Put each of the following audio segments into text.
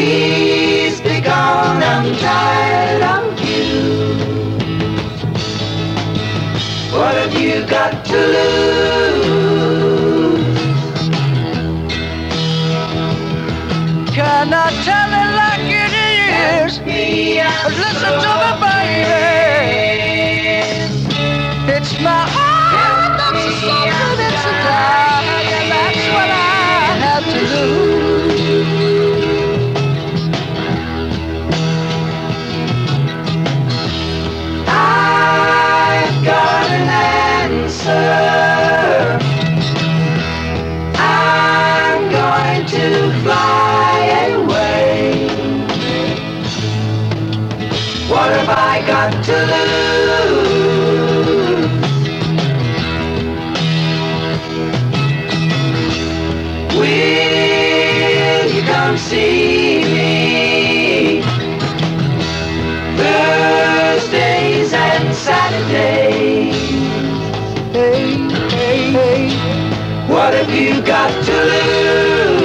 Please be gone, I'm tired of you. What have you got to lose? Can I tell it like it is? Listen to me, baby. It's my heart that's a something, it's a die, and that's what I have to lose. I've got an answer. I'm going to fly away. What have I got to lose? Will you come see me Thursdays and Saturdays? Hey, hey, hey, what have you got to lose?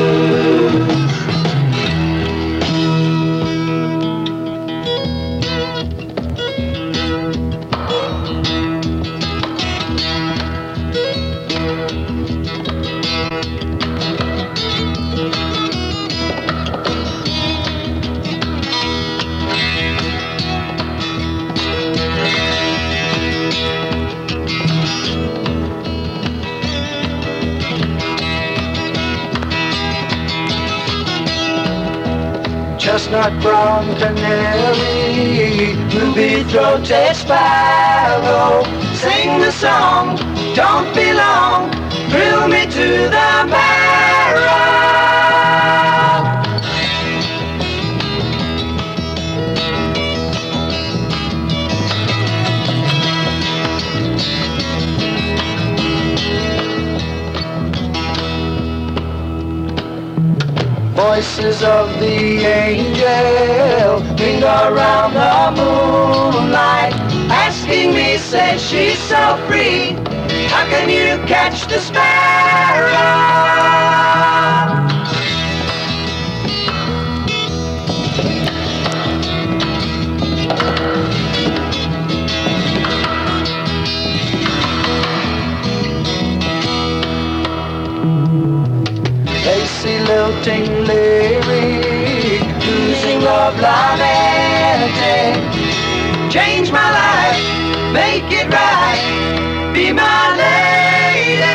Chestnut brown canary, ruby-throated sparrow, sing the song, don't be long, thrill me to the marrow. Voices of the angel linger around the moonlight, asking me, say she's so free, how can you catch the sparrow? Lacy lilting lyric, losing love lamenting. Change my life, make it right, be my lady.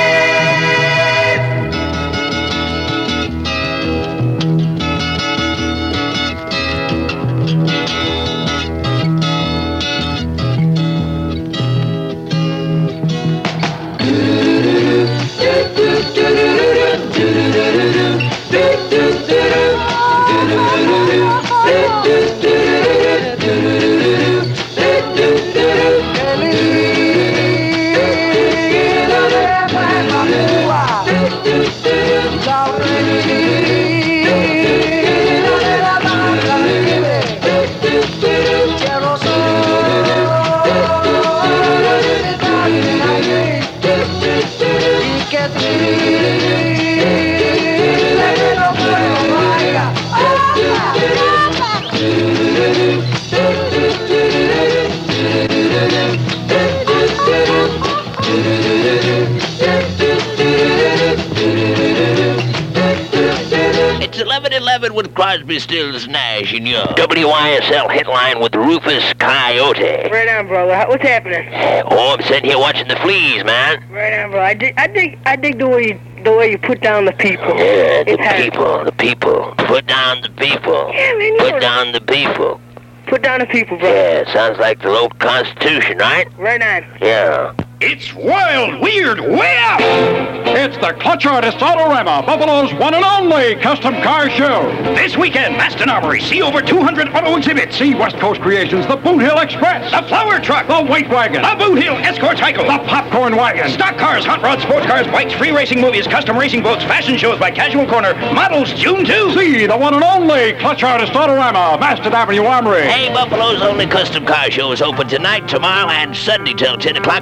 It's 11:11 with Crosby, Stills, Nash, and Young. WYSL Hitline with Rufus Coyote. Right on, brother. What's happening? Oh, I'm sitting here watching the fleas, man. Right on, bro. I dig the way you put down the people. Yeah, the It's people. Put down the people. Yeah, man, Put down the people. Put down the people, bro. Yeah, sounds like the local constitution, right? Right on. Yeah. It's wild, weird, way out! It's the Clutch Artists Autorama, Buffalo's one and only custom car show. This weekend, Maston Armory, see over 200 auto exhibits. See West Coast Creations, the Boot Hill Express, the Flower Truck, the Weight Wagon, the Boot Hill Escort Cycle, the Popcorn Wagon, stock cars, hot rods, sports cars, bikes, free racing movies, custom racing boats, fashion shows by Casual Corner, models June 2. See the one and only Clutch Artists Autorama, Maston Avenue Armory. Hey, Buffalo's only custom car show is open tonight, tomorrow, and Sunday till 10 o'clock. Free bus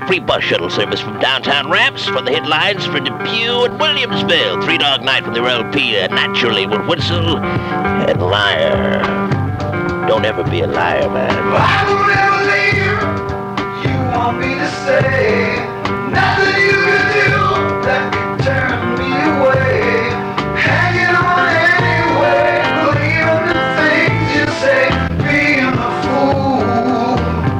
shuttle service from downtown Ramps for the headlines for Depew and Williamsville. Three Dog Night from their LP, Naturally with Whistle and Liar. Don't ever be a liar, man. I won't ever leave. You want me to stay. Nothing you can do that can turn me away. Hanging on anyway, believing the things you say, being a fool.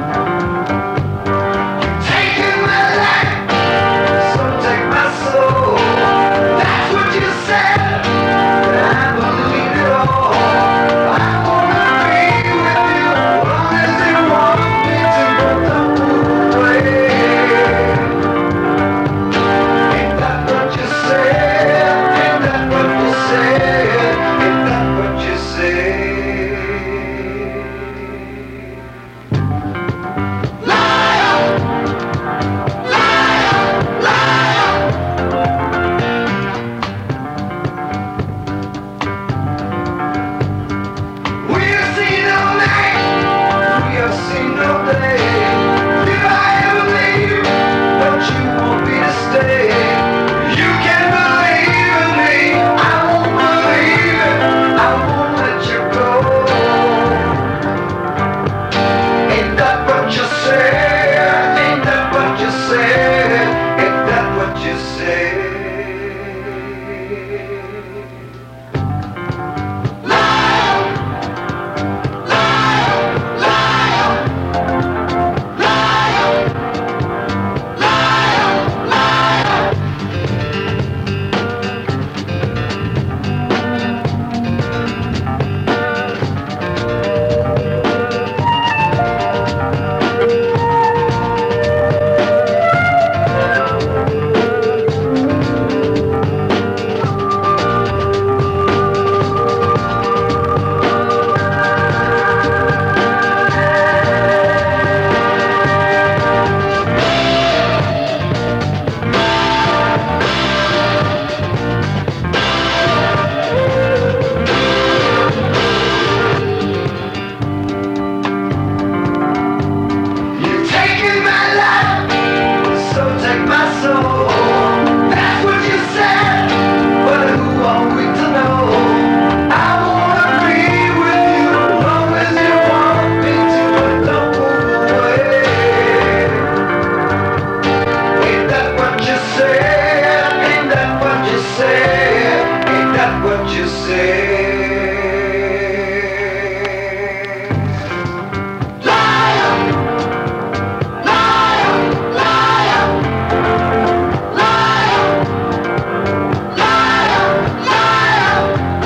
Taking my life, so take my soul. That's what you said, and I believe it all. I wanna be with you, long as you want me to go the way. Ain't that what you said? Ain't that what you said? Ain't that what you said? Liar! Liar! Liar! We have seen no night, we have seen no day. Did I ever leave? Don't you want me to stay? You can believe in me, I won't believe it, I won't let you go. Ain't that what you said? Ain't that what you said? Ain't that what you said? Liar! Liar! Liar! Liar! Liar! Liar! You've taken my life, so take my soul. That's what you said, but who are we to know? I wanna be with you, long as you want me to, but don't move away. Ain't that what you said? Ain't that what you said? Ain't that what you said? Liar! Liar! Liar! Liar! Liar! Liar!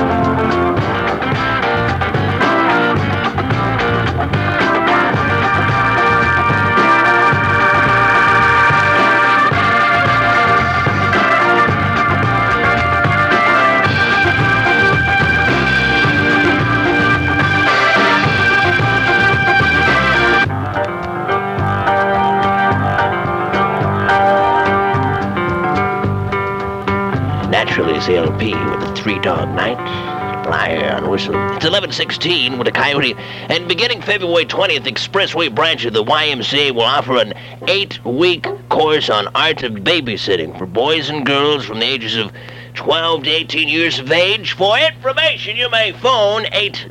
Naturally is the LP with the Three Dog Night, Liar on Whistle. It's 11:16 with a Coyote. And beginning February 20th, Expressway branch of the YMCA will offer an 8-week course on art of babysitting for boys and girls from the ages of 12 to 18 years of age. For information, you may phone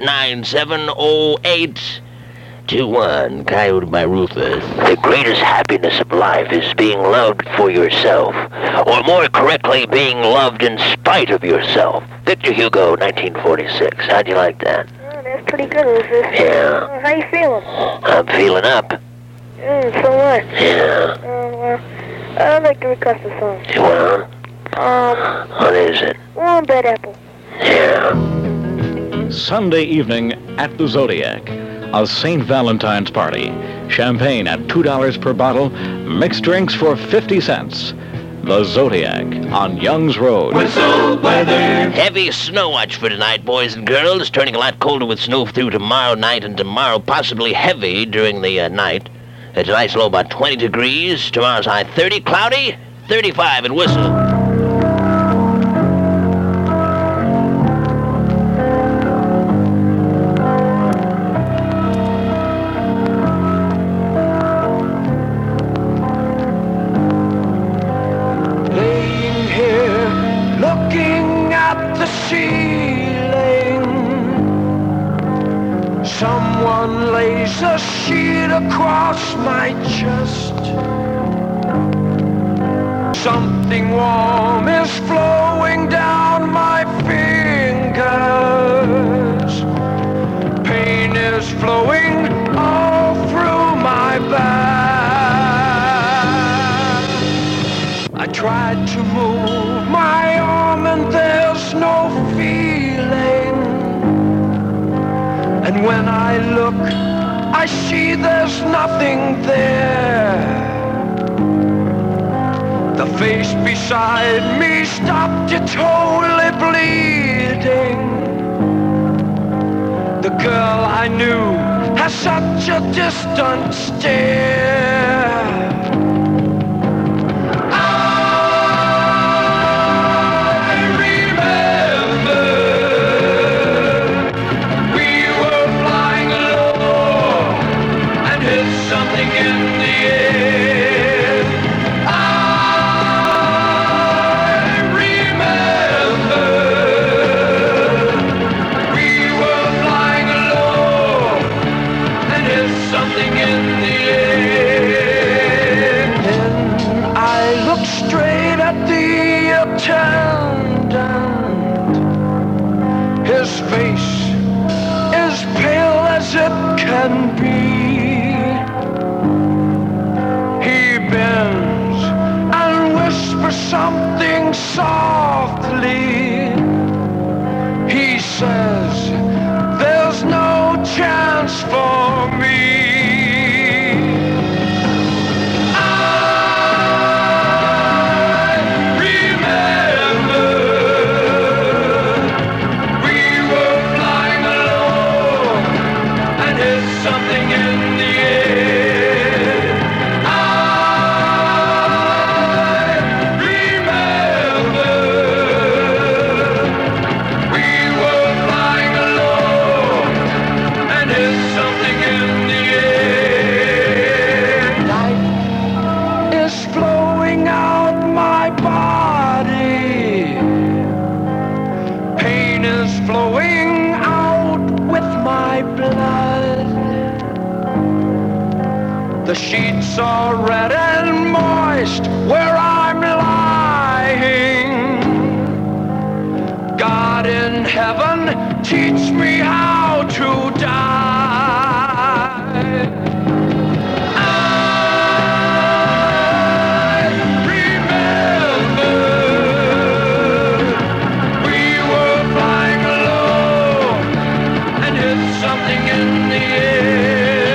897-0821, Coyote by Rufus. The greatest happiness of life is being loved for yourself, or more correctly, being loved in spite of yourself. Victor Hugo, 1946. How'd you like that? Oh, that's pretty good, Rufus. Yeah. How you feeling? I'm feeling up. So what? Yeah. Well, I'd like to request a song. Well, what is it? One Bad Apple. Yeah. Sunday evening at the Zodiac, a St. Valentine's party. Champagne at $2 per bottle, mixed drinks for 50 cents. The Zodiac on Young's Road. Whistle weather. Heavy snow watch for tonight, boys and girls. Turning a lot colder with snow through tomorrow night and tomorrow possibly heavy during the night. Tonight's low about 20 degrees. Tomorrow's high 30, cloudy, 35 and Whistle. sun lays a sheet across my chest. Something warm is flowing down my fingers. Pain is flowing all through my back. I tried to move my arm and there's no feeling. And when I look, I see there's nothing there. The face beside me stopped, it's wholly bleeding. The girl I knew has such a distant stare. His face is pale as it can be. He bends and whispers something softly. He says, there's no chance for me. The sheets are red and moist where I'm lying. God in heaven, teach me how to die. I remember we were flying low and hit something in the air.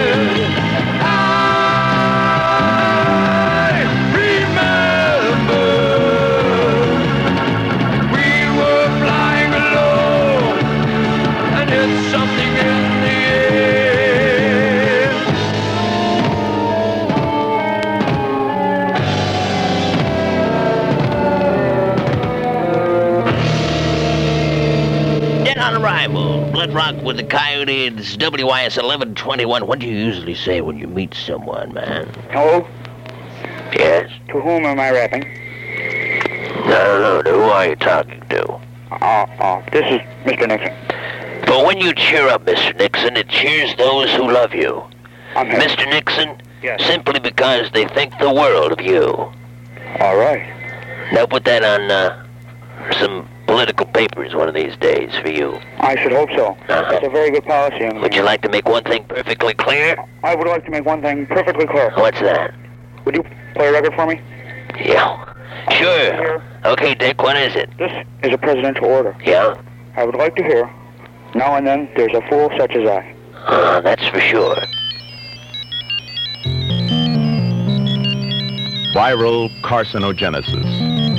Blood Rock with the Coyote. It's WIS 1121. What do you usually say when you meet someone, man? Hello? Yes? To whom am I rapping? No. Who are you talking to? This is Mr. Nixon. But when you cheer up, Mr. Nixon, it cheers those who love you. I'm here. Mr. Nixon? Yes. Simply because they think the world of you. All right. Now put that on some political papers one of these days for you. I should hope so. It's a very good policy. Would you like to make one thing perfectly clear? I would like to make one thing perfectly clear. What's that? Would you play a record for me? Yeah. Sure. Okay, Dick, what is it? This is a presidential order. Yeah? I would like to hear, now and then, there's a fool such as I. That's for sure. Viral carcinogenesis.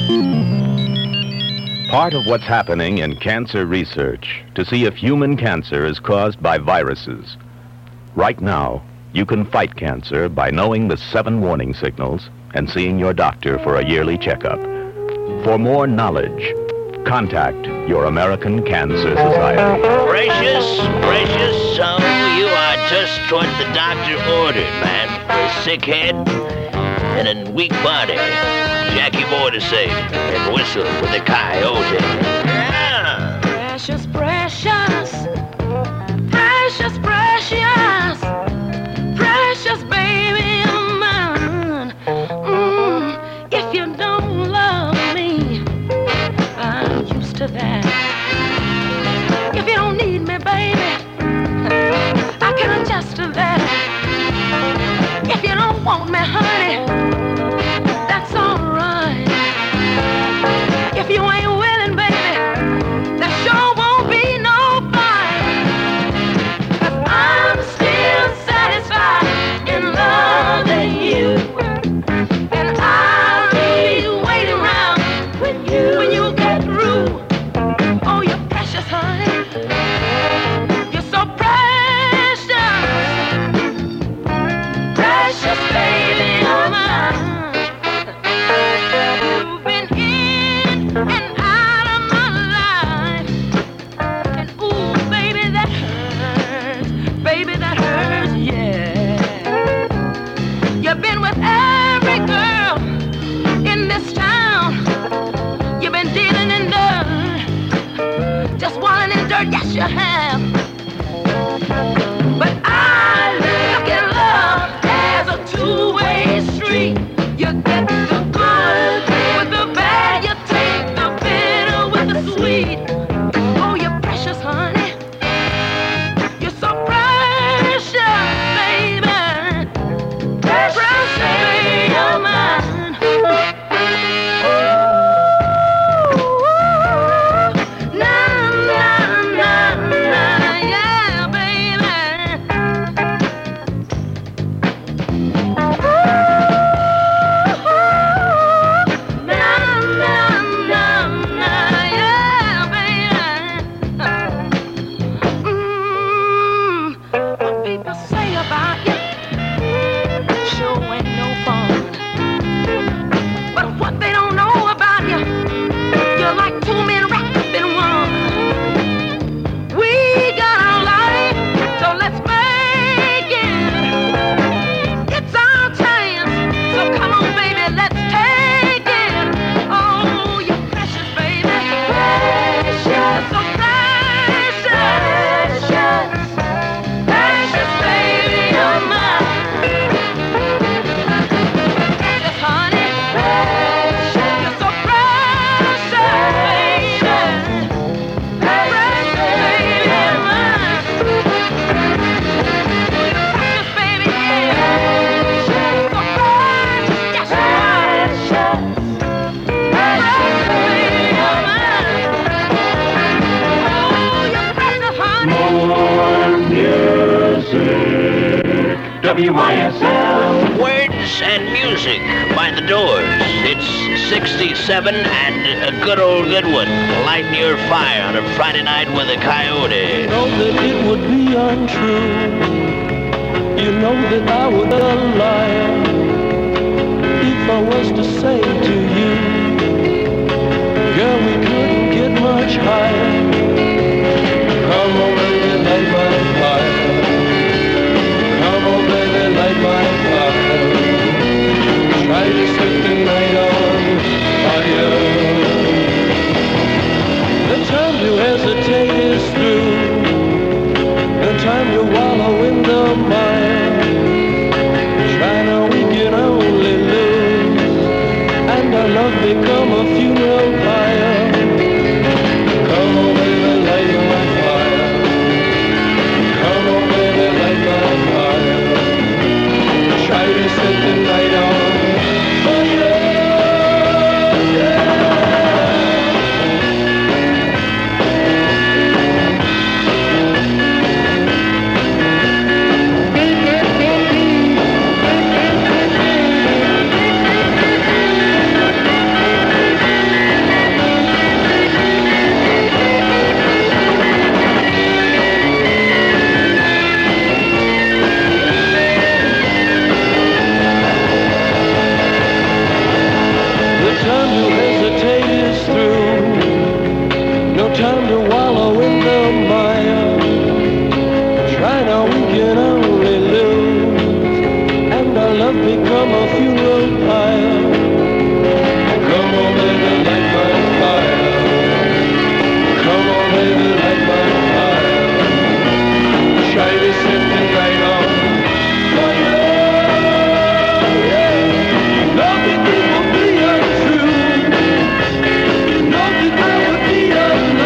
Part of what's happening in cancer research to see if human cancer is caused by viruses. Right now, you can fight cancer by knowing the 7 warning signals and seeing your doctor for a yearly checkup. For more knowledge, contact your American Cancer Society. Precious, so you are just what the doctor ordered, man. For a sick head and a weak body. Jackie Moore to sing and whistle with the Coyote. Yeah! Precious, WYSL. Words and music by The Doors. It's 67 and a good one. Lighting your fire on a Friday night with a coyote. You know that it would be untrue. You know that I would be a liar if I was to say to you, girl, we couldn't get much higher. Come on, baby, light my fire. Come on, baby, light my fire. Try to set the night on fire. The time to hesitate is through. The time to wallow in the mire. Try now, we can only lose, and our love become a funeral pyre. Come on, baby, light my fire. Come on, baby, light my fire. Try to set the night on fire. Time to wallow in the mire. Try now, we can only lose, and our love become a funeral pyre. Come on, baby, light my fire. Come on, baby, light my fire. Try to set the night on fire. Yeah. Love that it will be untrue. You know that I would be a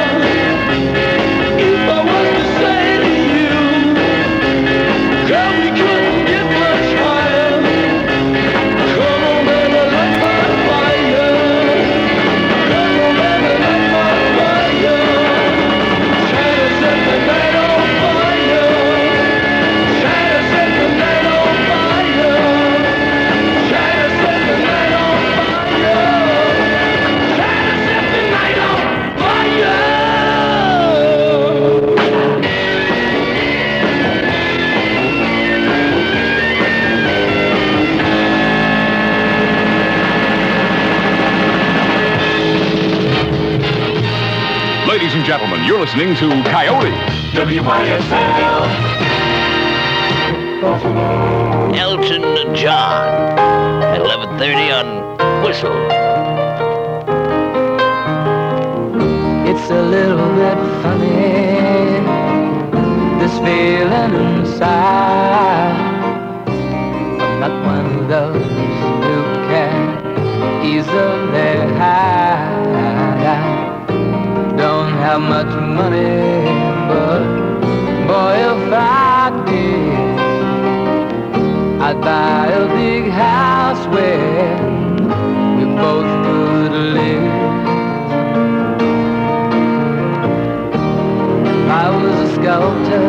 Ladies and gentlemen, you're listening to Coyote. WYSL. Elton John at 11:30 on Whistle. It's a little bit funny, this feeling inside. I'm not one of those who can easily hide. Don't have much money, but boy, if I did, I'd buy a big house where we both could live. I was a sculptor,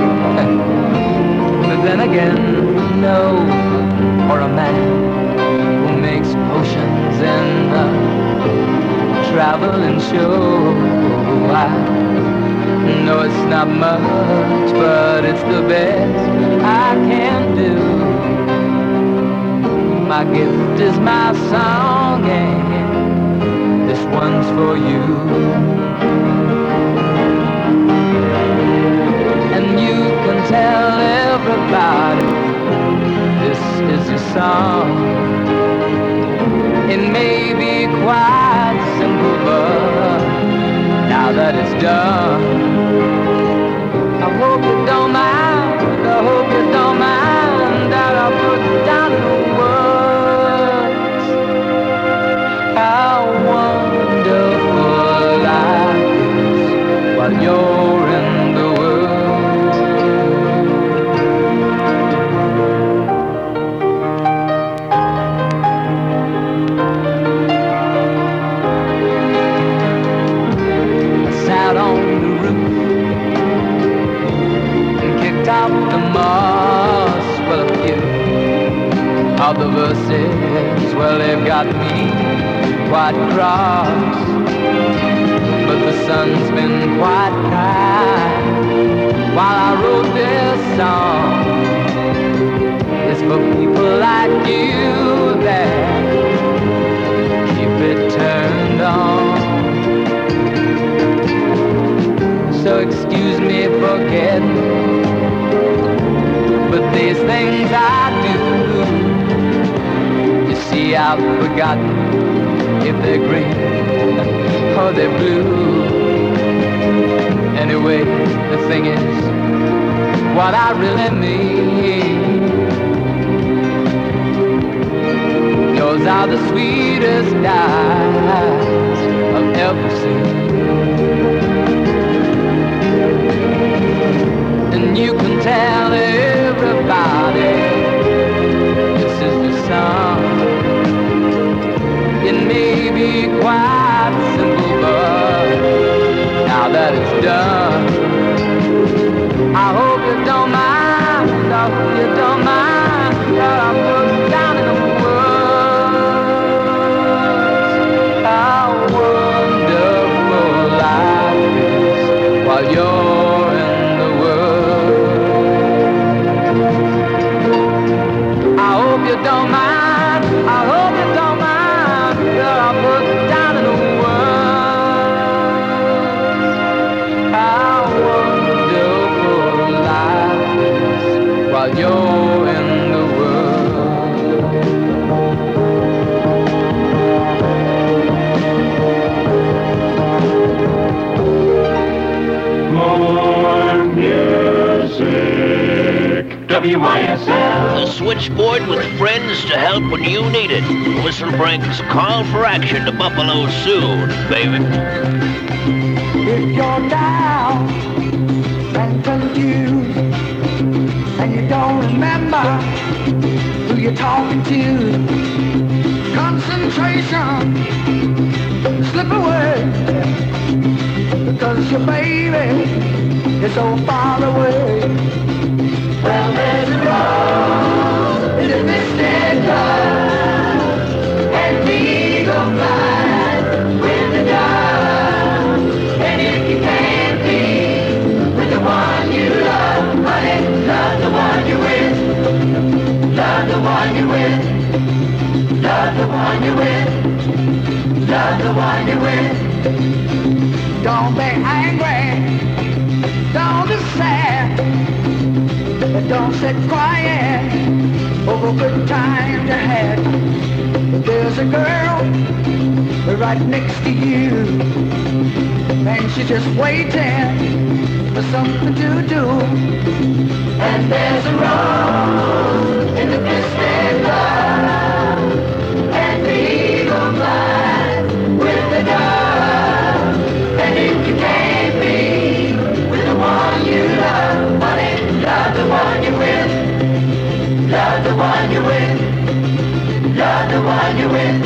but then again, no, or a man who makes potions in the traveling show. I know it's not much, but it's the best I can do. My gift is my song, and this one's for you. And you can tell everybody this is your song. It may be quite simple, but now that it's done, I hope you don't mind, I hope you don't mind that I put down in words how wonderful life is while you're in the world. All the verses, well, they've got me quite cross, but the sun's been quite kind while I wrote this song. It's for people like you that keep it turned on. So excuse me for getting, but these things I do, you see, I've forgotten if they're green or they're blue. Anyway, the thing is, what I really mean, yours are the sweetest eyes I've ever seen. And you can tell everybody this is the song. It may be quite simple, but now that it's done, I hope you don't mind, I hope you don't mind that I put down in the words how wonderful life is while you're in the world. I hope you don't mind, I hope you don't mind that I put down in the words how wonderful life is while you're in the world. More music. WYSL. The switchboard with friends to help when you need it. Whistle brings call for action to Buffalo soon, baby. If you're down and confused and you don't remember who you're talking to, concentration slip away because your baby is so far away. Well, there's a rose in a misted cloud, and the eagle flies with the dove. And if you can't be with the one you love, honey, love the one you're with. Love the one you're with. Love the one you're with. Love the one you're with. Don't be angry. Don't be sad. Don't sit crying over good times you had. There's a girl right next to you, and she's just waiting for something to do. And there's a rose in the distant cloud, and the eagle flies with the dove. And if you can't be with the one you love, honey, love the one you're with. Love the one you're with. Love the one you're with.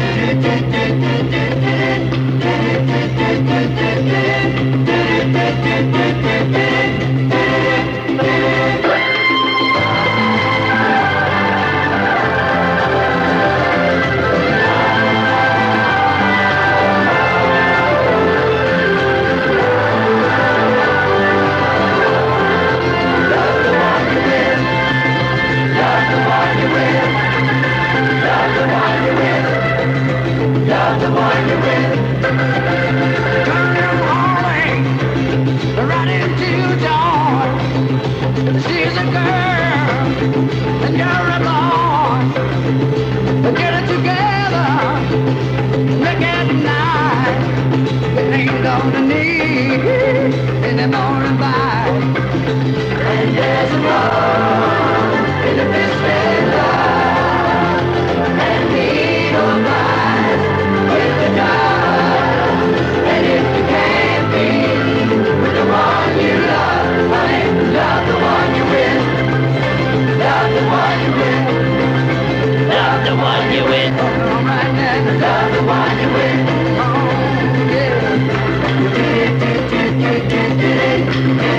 She's a girl, and you're a boy. Get it together, make it nice. You ain't gonna need any more advice. And there's a rose in the misted light, and the eagle flies with the dove. And if you can't be with the one you love, honey, love the one you're with. Love the one you're with. Love the one you're with. Oh, right now, love the one you're with. Oh, yeah.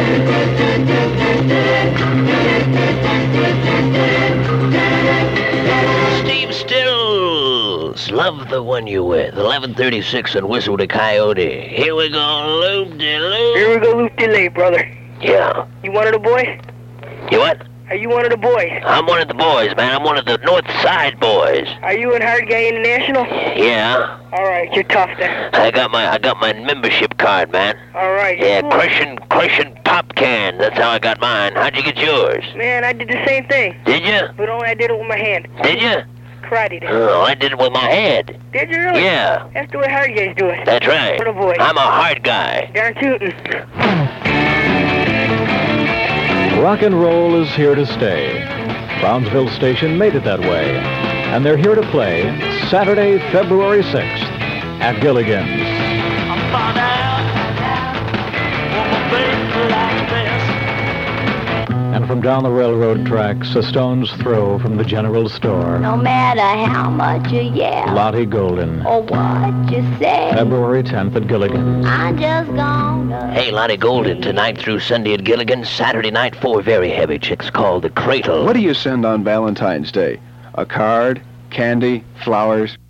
love the one you with. 1136 and Whistle the Coyote. Here we go, loop-de-loop. Here we go, loop-de-lay, brother. Yeah. You one of the boys? You what? Are you one of the boys? I'm one of the boys, man. I'm one of the North Side boys. Are you in Hard Guy International? Yeah. All right, you're tough then. I got my membership card, man. All right. Yeah, cool. crushing pop cans. That's how I got mine. How'd you get yours? Man, I did the same thing. Did you? But only I did it with my hand. Did you? Karate did. Oh, I did it with my head. Did you really? Yeah. That's the way hard guys do it. That's right. For the boys. I'm a hard guy. Darn tootin'. Rock and roll is here to stay. Brownsville Station made it that way. And they're here to play Saturday, February 6th at Gilligan's. And from down the railroad tracks, a stone's throw from the general store, No matter how much you yell Lottie Golden. or what you say, February 10th at Gilligan's. I'm just gonna... Hey, Lottie Golden, tonight through Sunday at Gilligan's. Saturday night, 4 very heavy chicks called The Cradle. What do you send on Valentine's Day? A card, candy, flowers?